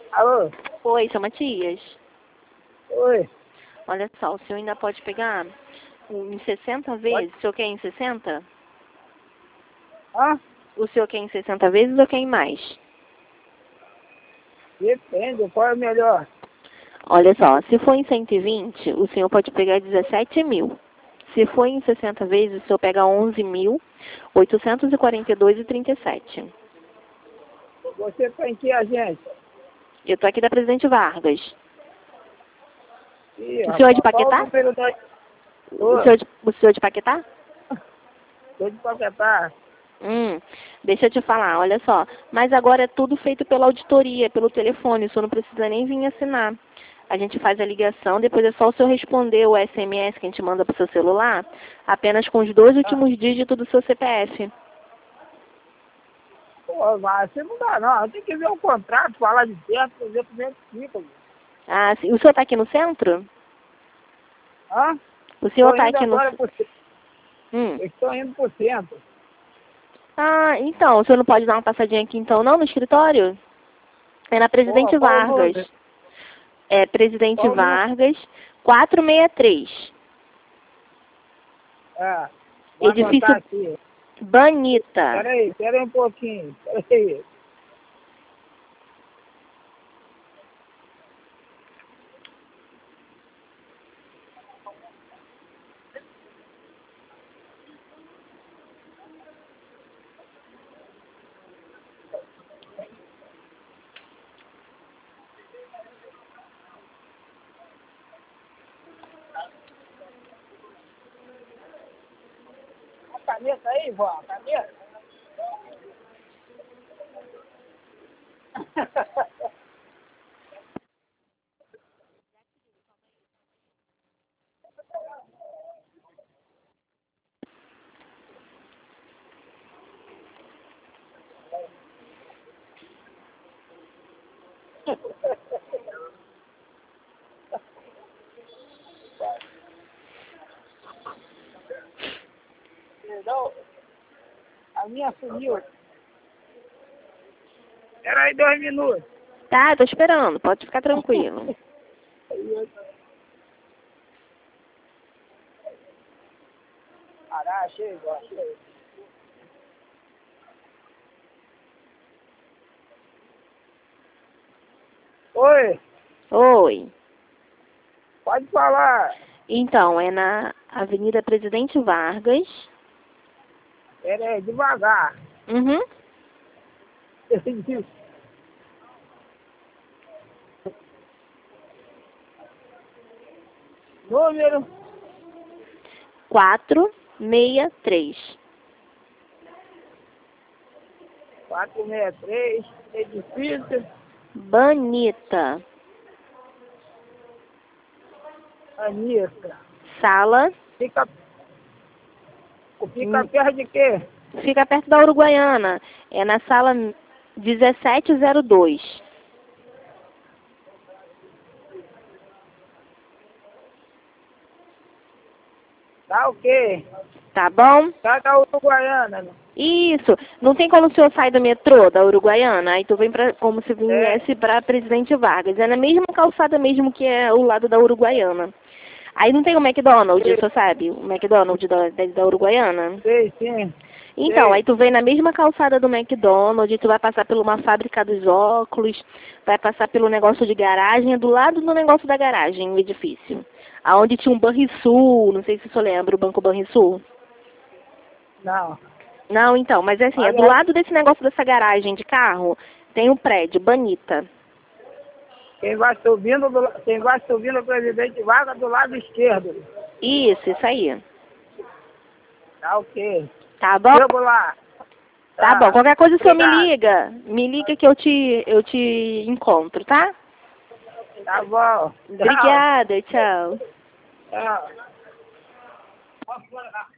Alô? Oi, seu Matias. Oi? Olha só, o senhor ainda pode pegar em 60 Pode? vezes? O senhor quer em 60? Hã? O senhor quer em 60 vezes ou quer em mais? Depende, qual é o melhor? Olha só, se for em 120, o senhor pode pegar 17 mil. Se for em 60 vezes, o senhor pega 11.842,37. Você tá em que agência? Eu tô aqui da Presidente Vargas. Ih, O senhor é de rapaz, qual o Paquetá? número da... O Ô, senhor, o senhor é de Paquetá? tô de Paquetá. Deixa eu te falar, olha só. Mas agora é tudo feito pela auditoria, pelo telefone. O senhor não precisa nem vir assinar. A gente faz a ligação, depois é só o senhor responder o SMS que a gente manda pro seu celular, apenas com os 2 Ah, últimos dígitos do seu CPF. pô, mas assim não dá não. Tem que ver o contrato, falar de perto, fazer como é que fica. Ah, sim. O senhor está aqui no centro? Hã? O senhor Tô está indo aqui no... agora pro centro. Hum. Eu estou indo pro centro. Ah, então, o senhor não pode dar uma passadinha aqui então, não, no escritório? É na Pô, Presidente qual o Vargas. número? É Presidente Qual o número? Vargas, 463. É, vou anotar Edifício aqui. Banita. Pera aí um pouquinho. Pera aí. A caneta aí, vó, a caneta. Não, a minha sumiu. Espera aí 2 minutos. Tá, tô esperando, pode ficar tranquilo. Caralho, achei. Oi, Oi. pode falar. Então, é na Avenida Presidente Vargas. Pera aí, devagar. Uhum. Número 463. 463, edifício, Banita. Anisca. Sala. Fica hum, perto de quê? Fica perto da Uruguaiana. É na sala 1702. Tá o quê? Tá bom? Tá da Uruguaiana, né? Isso. Não tem como o senhor sair do metrô da Uruguaiana? Aí tu vem pra, como se É, viesse pra Presidente Vargas. É na mesma calçada mesmo que é o lado da Uruguaiana. Aí não tem o McDonald's, o senhor sabe? O McDonald's da Uruguaiana. sei, sim. Então, aí Sei. tu vem na mesma calçada do McDonald's, tu vai passar por uma fábrica dos óculos, vai passar pelo negócio de garagem, é do lado do negócio da garagem, o edifício. Aonde tinha um Banrisul, não sei se o senhor lembra, o Banco Banrisul. Não. Não, então, mas é assim, é Mas do aí, lado desse negócio dessa garagem de carro, tem um prédio, Banita. quem vai subindo o presidente Vaga do lado esquerdo. Isso aí. Tá ok. Tá bom? Chego lá. Tá bom. Tá. Qualquer coisa o senhor me Obrigado. liga. Me liga que eu te encontro, tá? Tá bom. Tchau. Obrigada, tchau. Tchau.